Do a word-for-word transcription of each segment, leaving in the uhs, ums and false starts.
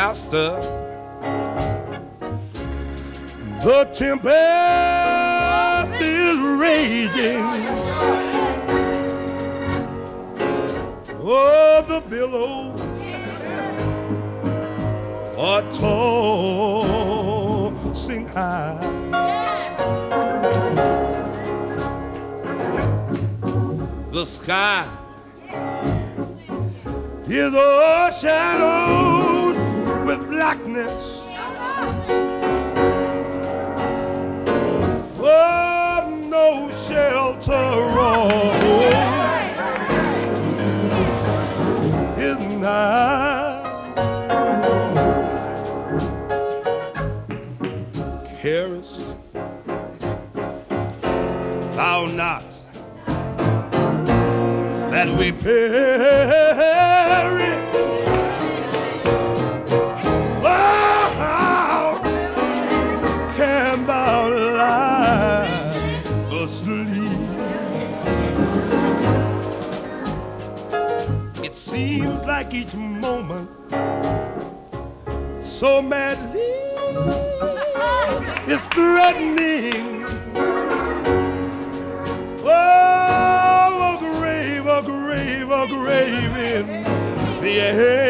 master. The tempest is raging. Oh, the billows are tossing high. The sky is overshadowed with blackness. Oh, no shelter is nigh. Carest thou not that we perish? Oh, how can thou lie asleep? It seems like each moment so madly is threatening. Oh, a grave, a grave, a grave in the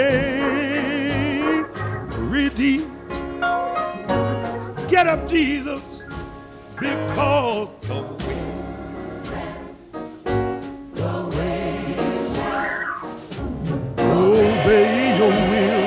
angry deep. Get up, Jesus, because the wind, the waves obey your will.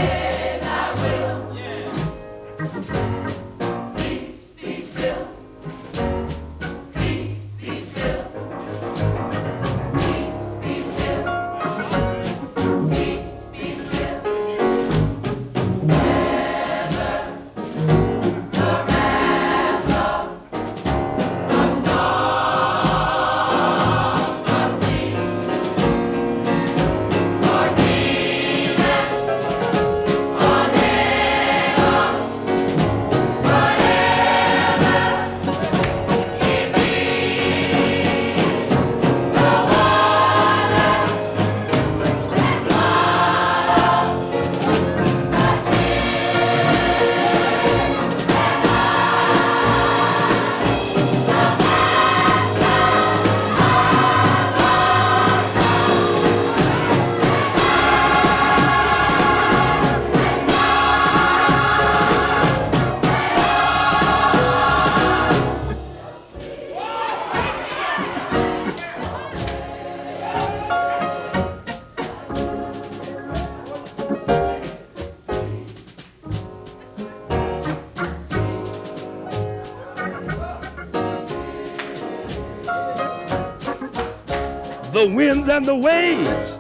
The winds and the waves,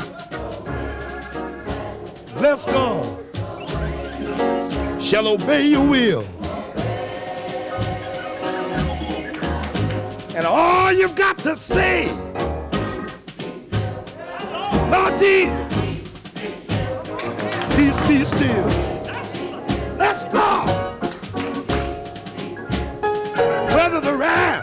bless God, shall obey your will. And all you've got to say, Lord Jesus, peace be still. Let's go. Whether the wrath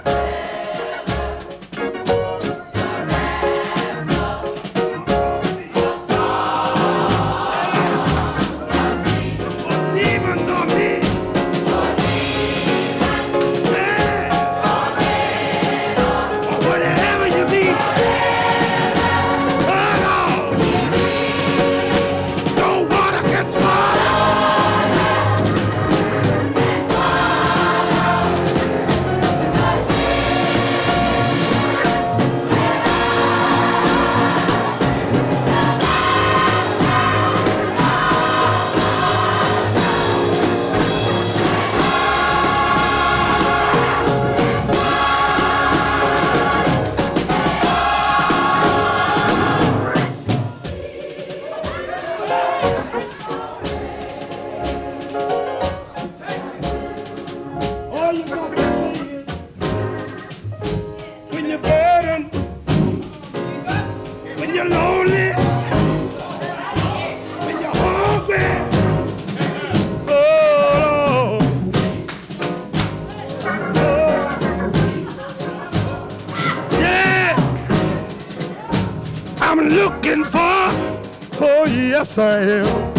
I'm looking for, oh yes I am.